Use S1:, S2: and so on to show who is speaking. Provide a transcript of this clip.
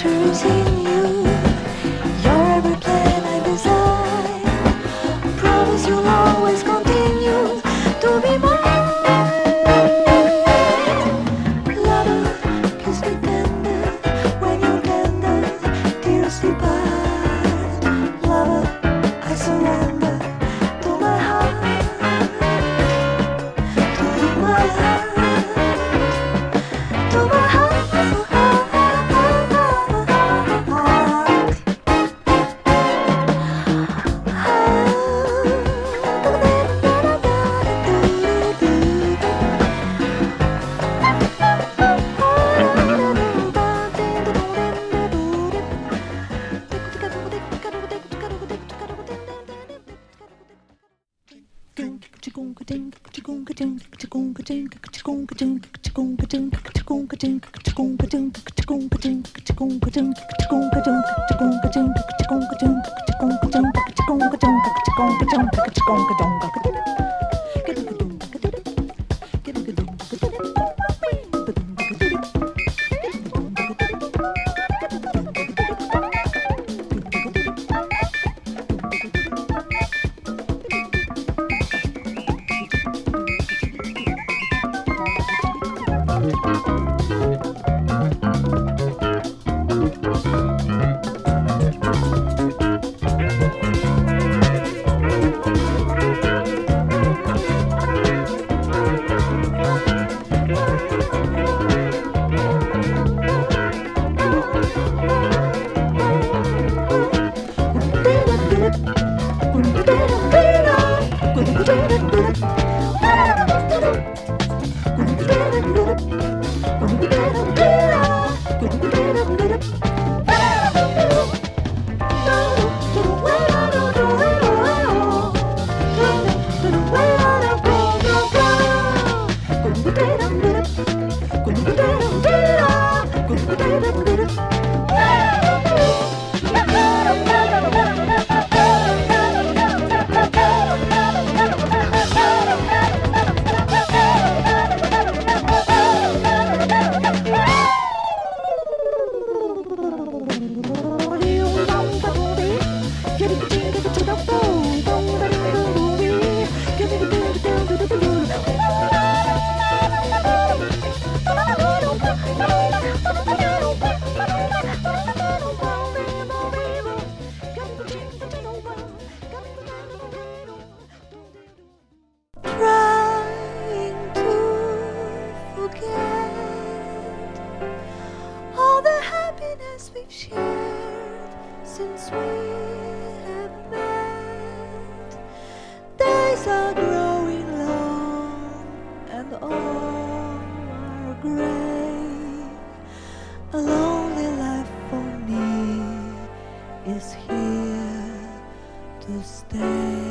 S1: future is in you. You're every plan I design. Promise you'll always continue to be mine. Lover, kiss me tender. When you tender, tears depart. Lover, I surrender to my heart. To my heart. To my heart. Trying to forget all the happiness we've shared since we have met. Days are growing long and all are gray. A lonely life for me is here to stay.